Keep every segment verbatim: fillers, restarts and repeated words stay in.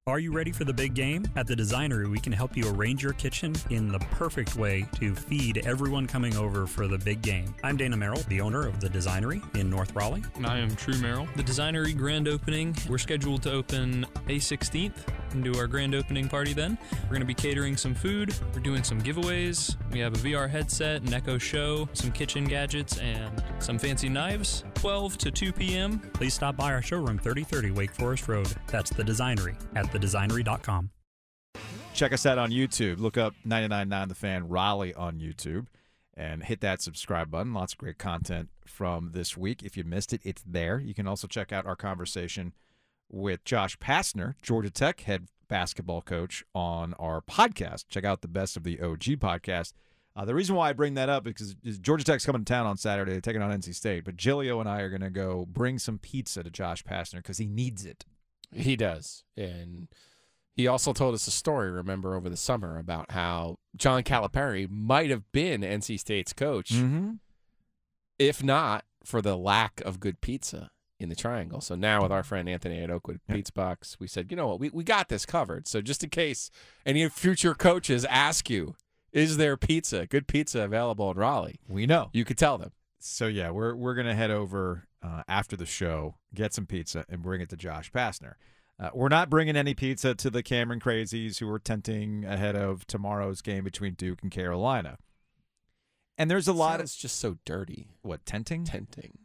Are you ready for the big game? At The Designery, we can help you arrange your kitchen in the perfect way to feed everyone coming over for the big game. I'm Dana Merrill, the owner of The Designery in North Raleigh. And I am True Merrill. The Designery grand opening, we're scheduled to open May sixteenth and do our grand opening party then. We're going to be catering some food. We're doing some giveaways. We have a V R headset, an Echo Show, some kitchen gadgets, and some fancy knives. twelve to two p.m. Please stop by our showroom, thirty thirty Wake Forest Road. That's The Designery at the designery dot com. Check us out on YouTube. Look up ninety-nine point nine The Fan Raleigh on YouTube and hit that subscribe button. Lots of great content from this week. If you missed it, it's there. You can also check out our conversation with Josh Pastner, Georgia Tech head basketball coach, on our podcast. Check out the Best of the O G podcast. Uh, the reason why I bring that up is because Georgia Tech's coming to town on Saturday. They're taking on N C State. But Gilio and I are going to go bring some pizza to Josh Pastner because he needs it. He does. And he also told us a story, remember, over the summer about how John Calipari might have been N C State's coach, mm-hmm. if not for the lack of good pizza in the Triangle. So now with our friend Anthony at Oakwood yep. Pizza Box, we said, you know what, we, we got this covered. So just in case any future coaches ask you, is there pizza, good pizza available in Raleigh? We know. You could tell them. So, yeah, we're we're going to head over uh, after the show, get some pizza, and bring it to Josh Pastner. Uh, we're not bringing any pizza to the Cameron Crazies who are tenting ahead of tomorrow's game between Duke and Carolina. And there's a lot of... It's just so dirty. What, tenting? Tenting.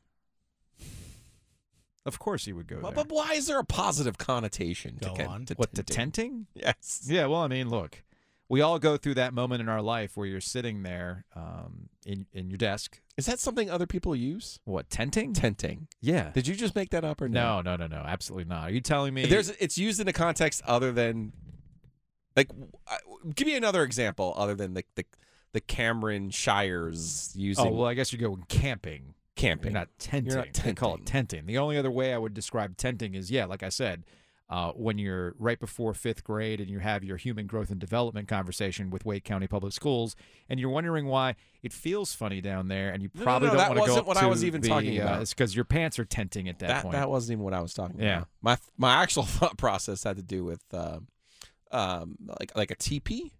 Of course he would go well, there. But why is there a positive connotation go to, on. to What, tenting? to tenting? Yes. Yeah, well, I mean, look, we all go through that moment in our life where you're sitting there um, in, in your desk. Is that something other people use? What, tenting? Tenting. Yeah. Did you just make that up or no? No, no, no, no, absolutely not. Are you telling me? There's, it's used in a context other than, like, give me another example other than the the, the Cameron Shires using. Oh, well, I guess you go camping. Camping. You're not tenting. You're not They call it tenting. tenting. The only other way I would describe tenting is, yeah, like I said, uh, when you're right before fifth grade and you have your human growth and development conversation with Wake County Public Schools, and you're wondering why it feels funny down there, and you No, probably no, no, don't that want to go wasn't up what to I was even the, talking uh, about. It's because your pants are tenting at that, that, point. That wasn't even what I was talking Yeah. about. My my actual thought process had to do with uh, um, like like a teepee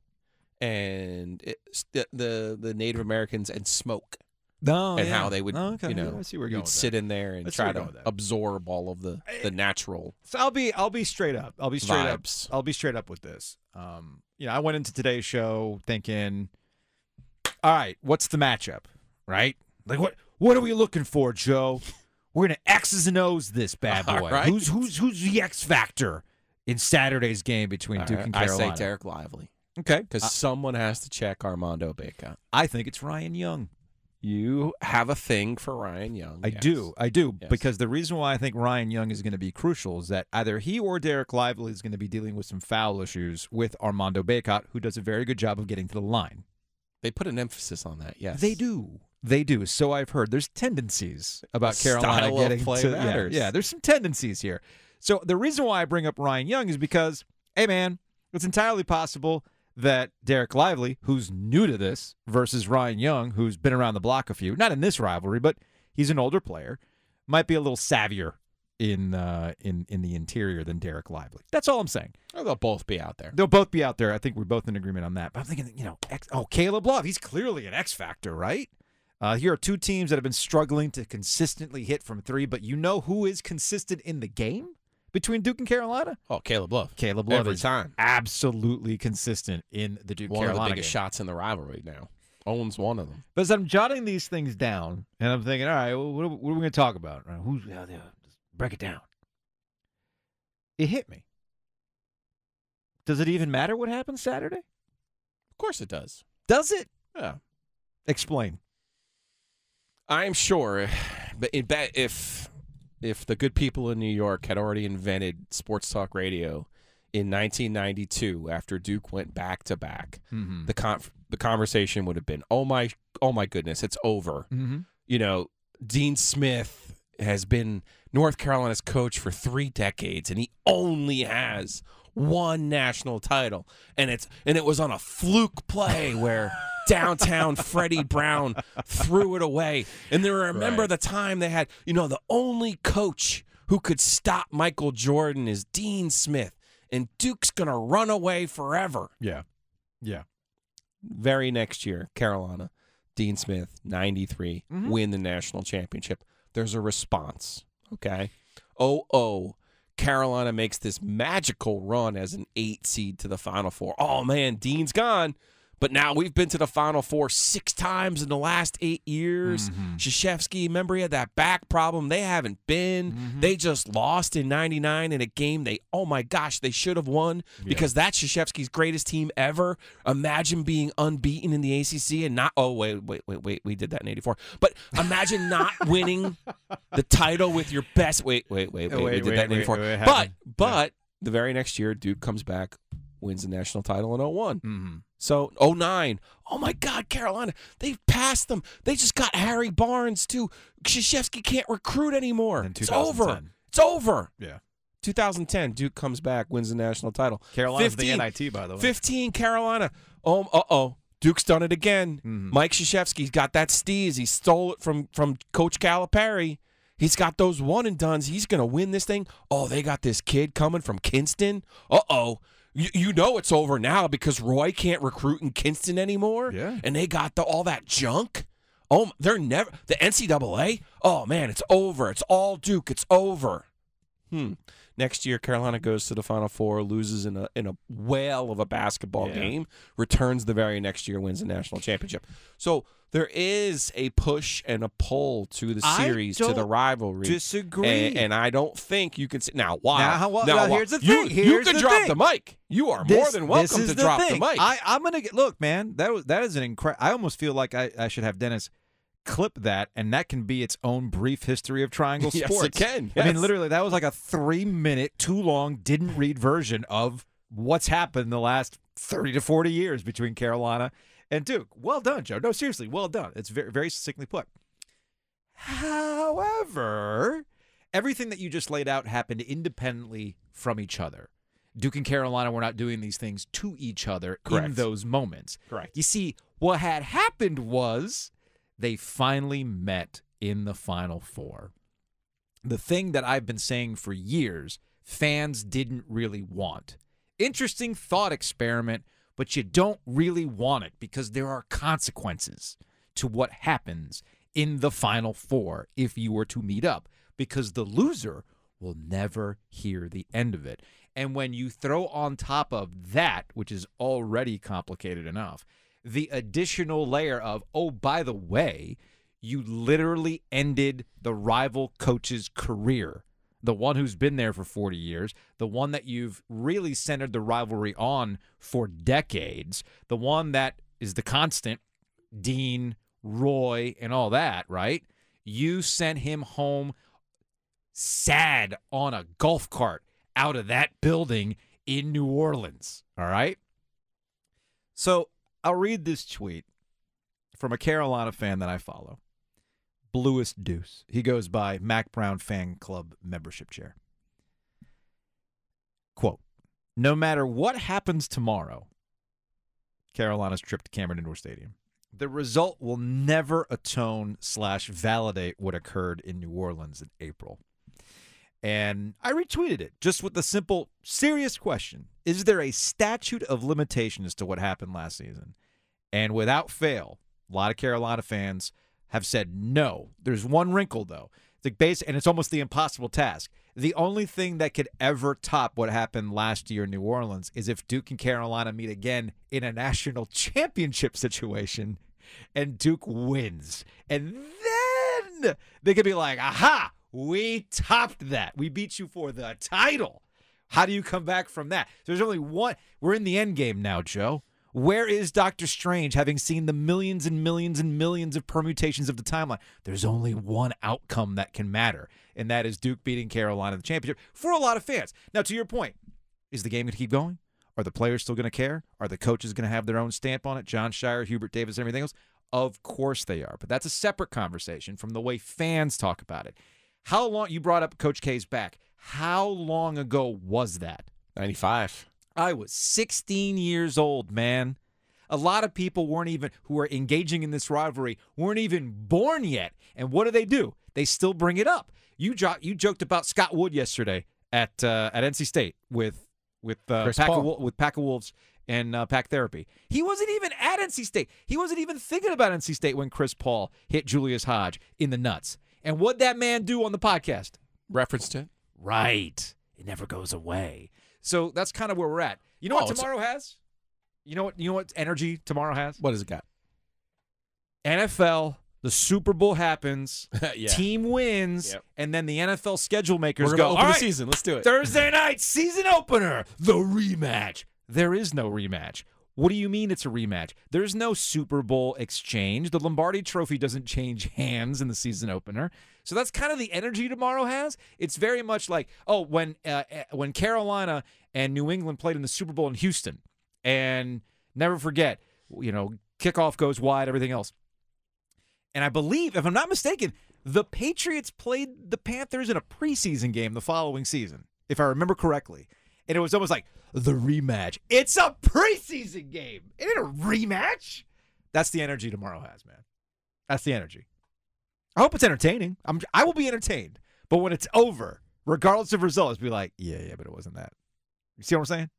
and it, the, the the Native Americans and smoke. No, and yeah. how they would, Oh, okay. you know, Yeah, I see where you're going you'd with sit that. in there and I see try where you're to going with that. absorb all of the, the natural So I'll be I'll be straight up. I'll be straight vibes. up. I'll be straight up with this. Um, you know, I went into today's show thinking, all right, what's the matchup, right? Like what what are we looking for, Joe? We're gonna X's and O's this bad boy. All right. Who's who's who's the X factor in Saturday's game between All Duke right, and I Carolina? say Derek Lively Okay, because Uh, someone has to check Armando Bacot. I think it's Ryan Young. You have a thing for Ryan Young. I yes. do, I do, Yes. because the reason why I think Ryan Young is going to be crucial is that either he or Derek Lively is going to be dealing with some foul issues with Armando Bacot, who does a very good job of getting to the line. They put an emphasis on that. Yes, They do. They do. So I've heard. There's tendencies about Carolina Style of getting play to matters. Yeah, yeah, there's some tendencies here. So the reason why I bring up Ryan Young is because, hey man, it's entirely possible that Derek Lively, who's new to this, versus Ryan Young, who's been around the block a few, not in this rivalry, but he's an older player, might be a little savvier in uh, in in the interior than Derek Lively. That's all I'm saying. Well, they'll both be out there. They'll both be out there. I think we're both in agreement on that. But I'm thinking, you know, X, oh, Caleb Love, he's clearly an X factor, right? Uh, here are two teams that have been struggling to consistently hit from three, but you know who is consistent in the game between Duke and Carolina? Oh, Caleb Love. Caleb Love Every is time. absolutely consistent in the Duke One Carolina of the biggest game. shots in the rivalry now. Owns one of them. But as I'm jotting these things down, and I'm thinking, all right, well, what, are, what are we going to talk about? Right, who's yeah, yeah, just break it down. It hit me. Does it even matter what happens Saturday? Of course it does. Does it? Yeah. Explain. I'm sure, but it, bet if if the good people in New York had already invented sports talk radio in nineteen ninety-two, after Duke went back to back, Mm-hmm. the con- the conversation would have been, "Oh my, oh my goodness, it's over." Mm-hmm. You know, Dean Smith has been North Carolina's coach for three decades, and he only has one national title, and it's and it was on a fluke play where downtown Freddie Brown threw it away. And then remember Right. the time they had, you know, the only coach who could stop Michael Jordan is Dean Smith. and Duke's going to run away forever. Yeah. Yeah. Very next year, Carolina, Dean Smith, ninety-three, Mhm. win the national championship. There's a response, okay? Oh, oh, Carolina makes this magical run as an eight seed to the Final Four. Oh, man, Dean's gone. But now we've been to the Final Four six times in the last eight years. Mhm. Krzyzewski, remember he had that back problem? They haven't been. Mhm. They just lost in ninety-nine in a game they, oh my gosh, they should have won because that's Krzyzewski's greatest team ever. Imagine being unbeaten in the A C C and not, oh, wait, wait, wait, wait, we did that in eighty-four. But imagine not winning the title with your best, wait, wait, wait, wait, Wait, we did wait, that in wait, eighty-four. wait, what but, happened? but the very next year, Duke comes back, wins the national title in oh one. Mm-hmm. So, oh nine. Oh, my God, Carolina. They've passed them. They just got Harry Barnes, too. Krzyzewski can't recruit anymore. In It's over. twenty ten. It's over. Yeah. two thousand ten, Duke comes back, wins the national title. Carolina's fifteen, the N I T, by the way. fifteen, Carolina. Oh, uh-oh. Duke's done it again. Mhm. Mike Krzyzewski's got that steez. He stole it from, from Coach Calipari. He's got those one-and-dones. He's going to win this thing. Oh, they got this kid coming from Kinston. Uh-oh. You, you know it's over now because Roy can't recruit in Kinston anymore. Yeah. And they got the, all that junk. Oh, they're never – the N C double A? Oh, man, it's over. It's all Duke. It's over. Hmm. Next year, Carolina goes to the Final Four, loses in a in a whale of a basketball Yeah. game, returns the very next year, wins the national championship. So there is a push and a pull to the I series, to the don't rivalry. disagree. And, and I don't think you can say now. Wow. Now, how- well, now, well, wow. here's the You, thing. you Here's can the drop thing. the mic. You are more This- than welcome this is to the drop thing. the mic. I, I'm gonna get look, man. That was that is an incredible. I almost feel like I, I should have Dennis clip that, and that can be its own brief history of Triangle Yes, Sports. it can. I mean, Yes. literally, that was like a three-minute, too long, didn't read version of what's happened in the last thirty to forty years between Carolina and Duke. Well done, Joe. No, seriously, well done. It's very, very succinctly put. However, everything that you just laid out happened independently from each other. Duke and Carolina were not doing these things to each other in Correct. those moments. Correct. You see, what had happened was they finally met in the Final Four. The thing that I've been saying for years, fans didn't really want. Interesting thought experiment, but you don't really want it because there are consequences to what happens in the Final Four if you were to meet up, because the loser will never hear the end of it. And when you throw on top of that, which is already complicated enough, the additional layer of, oh, by the way, you literally ended the rival coach's career, the one who's been there for forty years, the one that you've really centered the rivalry on for decades, the one that is the constant, Dean, Roy, and all that, right? You sent him home sad on a golf cart out of that building in New Orleans, all right? So I'll read this tweet from a Carolina fan that I follow, Bluest Deuce. He goes by Mac Brown Fan Club membership chair. Quote, no matter what happens tomorrow, Carolina's trip to Cameron Indoor Stadium, the result will never atone slash validate what occurred in New Orleans in April. And I retweeted it just with the simple, serious question. Is there a statute of limitations to what happened last season? And without fail, a lot of Carolina fans have said no. There's one wrinkle, though. It's like base, and it's almost the impossible task. The only thing that could ever top what happened last year in New Orleans is if Duke and Carolina meet again in a national championship situation and Duke wins. And then they could be like, aha, we topped that. We beat you for the title. How do you come back from that? There's only one. We're in the end game now, Joe. Where is Doctor Strange, having seen the millions and millions and millions of permutations of the timeline? There's only one outcome that can matter, and that is Duke beating Carolina in the championship for a lot of fans. Now, to your point, is the game going to keep going? Are the players still going to care? Are the coaches going to have their own stamp on it? John Shire, Hubert Davis, everything else? Of course they are, but that's a separate conversation from the way fans talk about it. How long, you brought up Coach K's back. How long ago was that? ninety-five. I was sixteen years old, man. A lot of people weren't even, who are engaging in this rivalry, weren't even born yet. And what do they do? They still bring it up. You jo- you joked about Scott Wood yesterday at uh, at N C State with with uh, Chris Pack of, Paul. Wol- with Pack of Wolves and uh, Pack Therapy. He wasn't even at N C State. He wasn't even thinking about N C State when Chris Paul hit Julius Hodge in the nuts. And what'd that man do on the podcast? Referenced it. Right. It never goes away. So that's kind of where we're at. You know Oh, what it's- tomorrow has? You know what? You know what energy tomorrow has? What has it got? N F L. The Super Bowl happens. Yeah. Team wins, Yep. and then the N F L schedule makers We're go. gonna open All the right, season. Let's do it. Thursday night season opener, the rematch. There is no rematch. What do you mean it's a rematch? There's no Super Bowl exchange. The Lombardi Trophy doesn't change hands in the season opener. So that's kind of the energy tomorrow has. It's very much like, oh, when uh, when Carolina and New England played in the Super Bowl in Houston, and never forget, you know, kickoff goes wide, everything else. And I believe, if I'm not mistaken, the Patriots played the Panthers in a preseason game the following season, if I remember correctly. And it was almost like the rematch. It's a preseason game. It ain't a rematch. That's the energy tomorrow has, man. That's the energy. I hope it's entertaining. I'm, I will be entertained. But when it's over, regardless of results, be like, yeah, yeah, but it wasn't that. You see what I'm saying?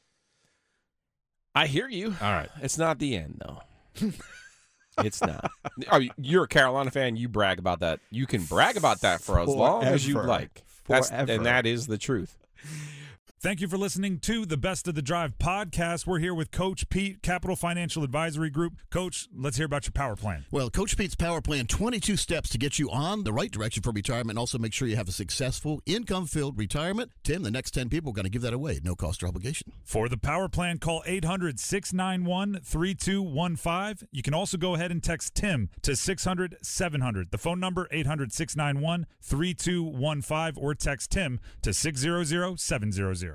I hear you. All right. It's not the end, though. It's not. Oh, you're a Carolina fan. You brag about that. You can brag about that for as long as you Forever. like. That's, Forever. and that is the truth. Thank you for listening to the Best of the Drive podcast. We're here with Coach Pete, Capital Financial Advisory Group. Coach, let's hear about your power plan. Well, Coach Pete's Power Plan, twenty-two steps to get you on the right direction for retirement and also make sure you have a successful, income-filled retirement. Tim, the next ten people are going to give that away at no cost or obligation. For the power plan, call eight hundred, six nine one, three two one five. You can also go ahead and text Tim to six hundred, seven hundred. The phone number, eight hundred, six nine one, three two one five, or text Tim to six hundred, seven hundred.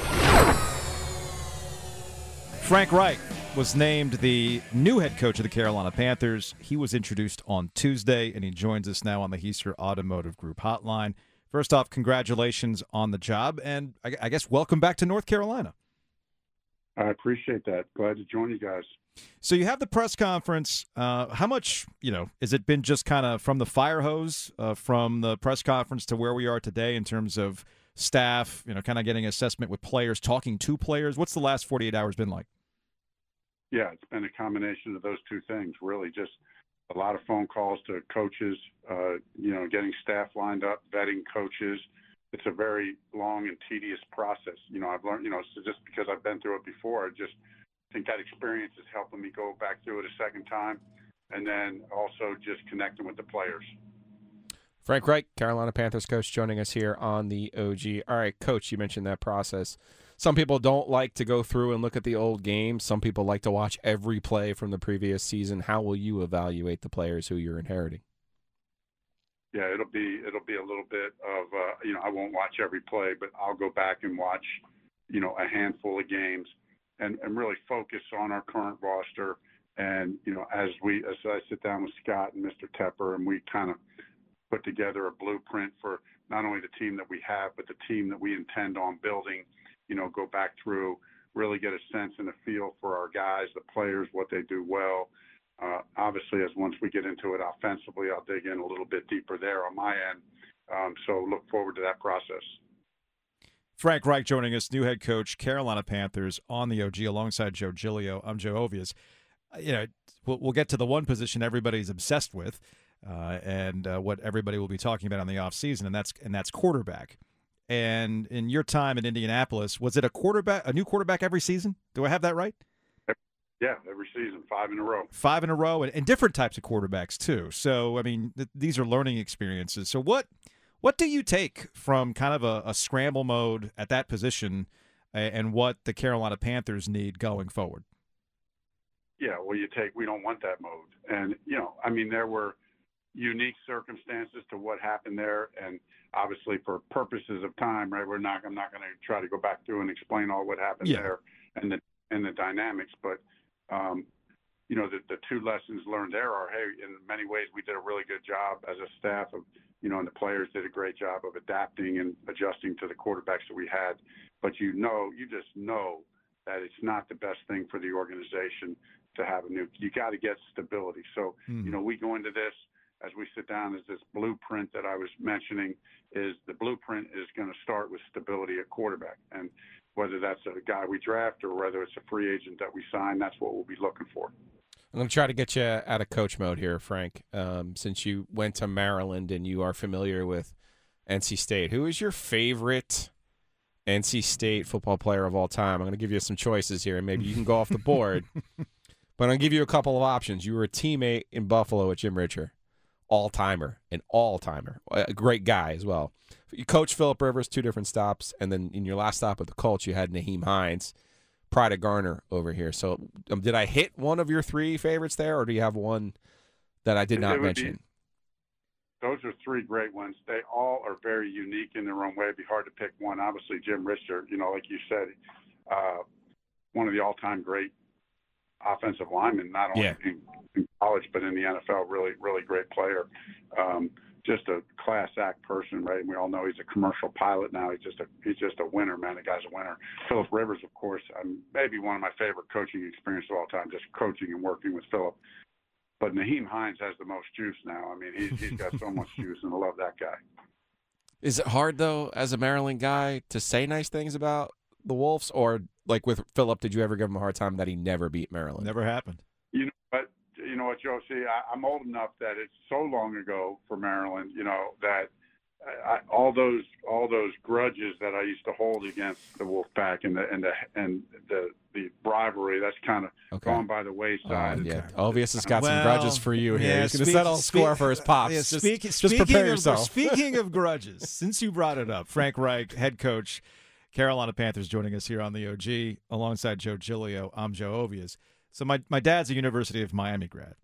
Frank Reich was named the new head coach of the Carolina Panthers. He was introduced on Tuesday, and he joins us now on the Heister Automotive Group hotline. First off, congratulations on the job, and I, I guess welcome back to North Carolina. I appreciate that. Glad to join you guys. So you have the press conference. Uh, how much, you know, has it been just kind of from the fire hose, uh, from the press conference to where we are today in terms of staff, you know, kind of getting assessment with players, talking to players? What's the last forty-eight hours been like? Yeah, it's been a combination of those two things, really. Just a lot of phone calls to coaches, uh, you know, getting staff lined up, vetting coaches. It's a very long and tedious process. You know, I've learned, you know, so just because I've been through it before, I just think that experience is helping me go back through it a second time, and then also just connecting with the players. Frank Reich, Carolina Panthers coach, joining us here on the O G. All right, Coach, you mentioned that process. Some people don't like to go through and look at the old games. Some people like to watch every play from the previous season. How will you evaluate the players who you're inheriting? Yeah, it'll be it'll be a little bit of uh, you know, I won't watch every play, but I'll go back and watch, you know, a handful of games and, and really focus on our current roster. And you know, as we as I sit down with Scott and Mister Tepper, and we kind of put together a blueprint for not only the team that we have, but the team that we intend on building, you know, go back through, really get a sense and a feel for our guys, the players, what they do well. Uh, obviously, as once we get into it offensively, I'll dig in a little bit deeper there on my end. Um, so look forward to that process. Frank Reich joining us, new head coach, Carolina Panthers on the O G alongside Joe Giglio. I'm Joe Ovias. You know, we'll, we'll get to the one position everybody's obsessed with. Uh, and uh, what everybody will be talking about on the offseason, and that's and that's quarterback. And in your time in Indianapolis, was it a quarterback, a new quarterback every season? Do I have that right? Yeah, every season, five in a row. Five in a row, and, and different types of quarterbacks too. So, I mean, th- these are learning experiences. So, what what do you take from kind of a, a scramble mode at that position, uh, and what the Carolina Panthers need going forward? Yeah, well, you take. We don't want that mode, and you know, I mean, there were unique circumstances to what happened there, and obviously for purposes of time, right, we're not I'm not going to try to go back through and explain all what happened Yeah. there and the and the dynamics, but um, you know, the, the two lessons learned there are, hey, in many ways we did a really good job as a staff of, you know, and the players did a great job of adapting and adjusting to the quarterbacks that we had, but you know, you just know that it's not the best thing for the organization to have a new, you got to get stability. So, Mm. you know, we go into this, as we sit down, is this blueprint that I was mentioning is the blueprint is going to start with stability at quarterback. And, whether that's a guy we draft or whether it's a free agent that we sign. That's what we'll be looking for. I'm going to try to get you out of coach mode here, Frank, um, since you went to Maryland and you are familiar with N C State. Who is your favorite N C State football player of all time? I'm going to give you some choices here, and maybe you can go off the board. But I'm going to give you a couple of options. You were a teammate in Buffalo with Jim Richer, all-timer, an all-timer, a great guy as well. You coached Phillip Rivers, two different stops, and then in your last stop with the Colts, you had Nyheim Hines, Pride of Garner over here. So um, did I hit one of your three favorites there, or do you have one that I did not mention? Be, those are three great ones. They all are very unique in their own way. It'd be hard to pick one. Obviously, Jim Richter, you know, like you said, uh, one of the all-time great offensive linemen, not only yeah. in, in college but in the N F L. Really, really great player. Um, just a class act person, right? And we all know he's a commercial pilot now. He's just a he's just a winner, man. The guy's a winner. Phillip Rivers, of course, um, maybe one of my favorite coaching experiences of all time. Just coaching and working with Phillip. But Nyheim Hines has the most juice now. I mean, he's he's got so much juice, and I love that guy. Is it hard though, as a Maryland guy, to say nice things about the Wolves, or like with Phillip, did you ever give him a hard time that he never beat Maryland? Never happened. You know what? You know what, Joe? See, I, I'm old enough that it's so long ago for Maryland. You know that I, all those all those grudges that I used to hold against the Wolfpack and the and the and the the rivalry, that's kind of okay. gone by the wayside. Uh, yeah, Ovius has got well, some grudges for you here. Yeah, He's going to speak, settle a speak, score for his pops. Yeah, just, speak, just speaking prepare of, yourself. Speaking of grudges, since you brought it up, Frank Reich, head coach, Carolina Panthers, joining us here on the O G alongside Joe Giglio. I'm Joe Ovies. So my, my dad's a University of Miami grad.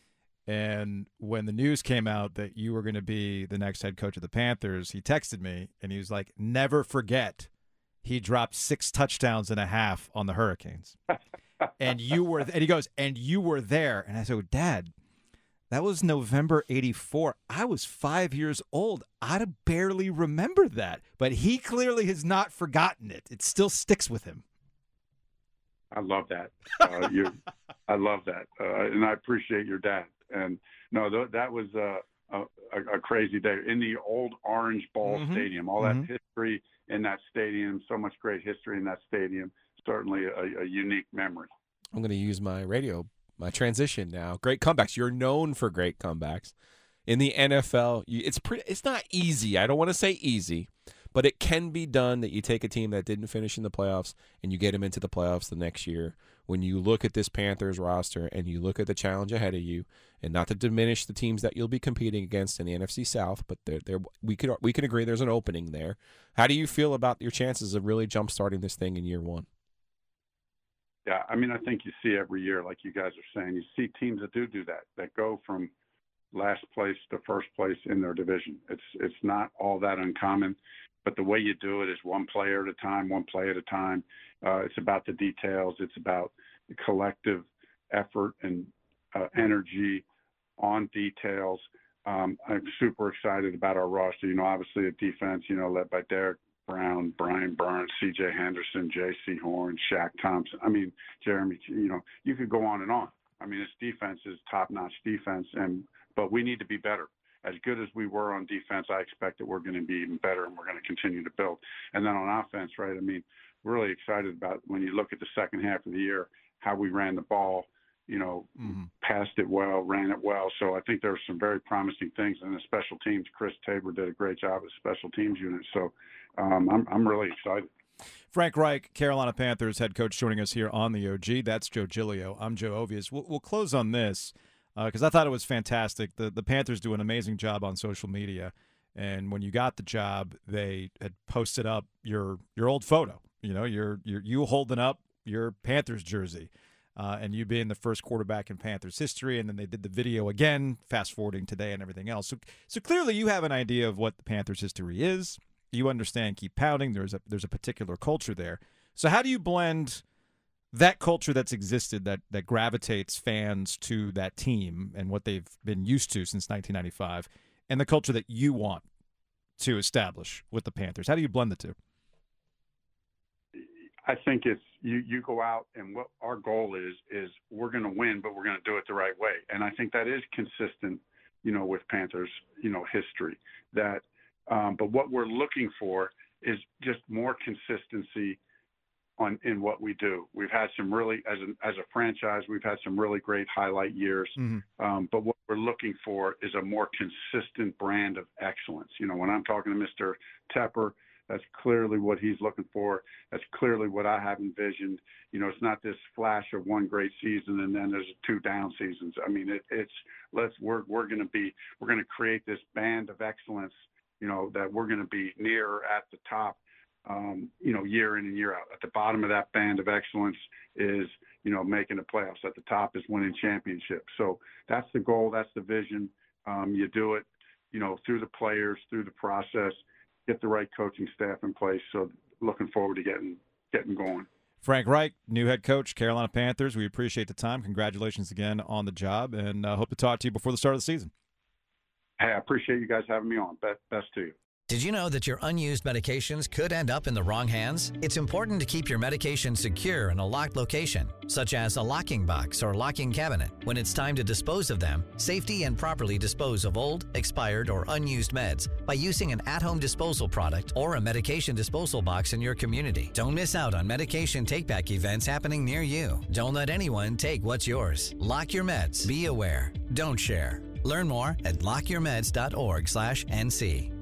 And when the news came out that you were going to be the next head coach of the Panthers, he texted me and he was like, never forget he dropped six touchdowns and a half on the Hurricanes. and you were, and he goes, and you were there. And I said, Dad, that was November eighty-four. I was five years old. I barely remember that. But he clearly has not forgotten it. It still sticks with him. I love that. Uh, you, I love that, uh, and I appreciate your dad. And no, th- that was uh, a, a, a crazy day in the old Orange Bowl mm-hmm. Stadium. All mm-hmm. that history in that stadium, so much great history in that stadium. Certainly a, a unique memory. I'm going to use my radio, my transition now. Great comebacks. You're known for great comebacks in the N F L. You, it's pretty. It's not easy. I don't want to say easy, but it can be done. That you take a team that didn't finish in the playoffs and you get them into the playoffs the next year. When you look at this Panthers roster and you look at the challenge ahead of you, and not to diminish the teams that you'll be competing against in the N F C South, but they're, they're, we could we can agree there's an opening there. How do you feel about your chances of really jump-starting this thing in year one? Yeah, I mean, I think you see every year, like you guys are saying, you see teams that do do that, that go from last place to first place in their division. It's it's not all that uncommon, but the way you do it is one player at a time, one play at a time. Uh, it's about the details. It's about the collective effort and uh, energy on details. Um, I'm super excited about our roster. You know, obviously a defense, you know, led by Derek Brown, Brian Burns, C J Henderson, J C Horn, Shaq Thompson. I mean, Jeremy, you know, you could go on and on. I mean, this defense is top-notch defense, and but we need to be better. As good as we were on defense, I expect that we're going to be even better, and we're going to continue to build. And then on offense, right, I mean, we're really excited about when you look at the second half of the year, how we ran the ball, you know, mm-hmm. passed it well, ran it well. So I think there are some very promising things. And the special teams, Chris Tabor did a great job with special teams unit. So um, I'm I'm really excited. Frank Reich, Carolina Panthers head coach, joining us here on the O G. That's Joe Giglio. I'm Joe Ovies. We'll, we'll close on this because uh, I thought it was fantastic. The the Panthers do an amazing job on social media. And when you got the job, they had posted up your your old photo. You know, you're, you're, you holding up your Panthers jersey uh, and you being the first quarterback in Panthers history. And then they did the video again, fast forwarding today and everything else. So, so clearly you have an idea of what the Panthers history is. You understand keep pounding. There's a, there's a particular culture there. So how do you blend that culture that's existed that, that gravitates fans to that team and what they've been used to since nineteen ninety-five and the culture that you want to establish with the Panthers? How do you blend the two? I think it's you, you go out and what our goal is, is we're going to win, but we're going to do it the right way. And I think that is consistent, you know, with Panthers, you know, history that, um, but what we're looking for is just more consistency on in what we do. We've had some really, as a, as a franchise, we've had some really great highlight years. Mm-hmm. Um, but what we're looking for is a more consistent brand of excellence. You know, when I'm talking to Mister Tepper, that's clearly what he's looking for. That's clearly what I have envisioned. You know, it's not this flash of one great season and then there's two down seasons. I mean, it, it's let's we're we're going to be we're going to create this band of excellence. You know, that we're going to be near at the top. Um, you know, year in and year out. At the bottom of that band of excellence is, you know, making the playoffs. At the top is winning championships. So that's the goal. That's the vision. Um, you do it, you know, through the players, through the process, get the right coaching staff in place. So looking forward to getting getting going. Frank Reich, new head coach, Carolina Panthers. We appreciate the time. Congratulations again on the job, and uh, hope to talk to you before the start of the season. Hey, I appreciate you guys having me on. Best, best to you. Did you know that your unused medications could end up in the wrong hands? It's important to keep your medication secure in a locked location, such as a locking box or locking cabinet. When it's time to dispose of them, safety and properly dispose of old, expired, or unused meds by using an at-home disposal product or a medication disposal box in your community. Don't miss out on medication take-back events happening near you. Don't let anyone take what's yours. Lock your meds. Be aware. Don't share. Learn more at lock your meds dot org slash N C.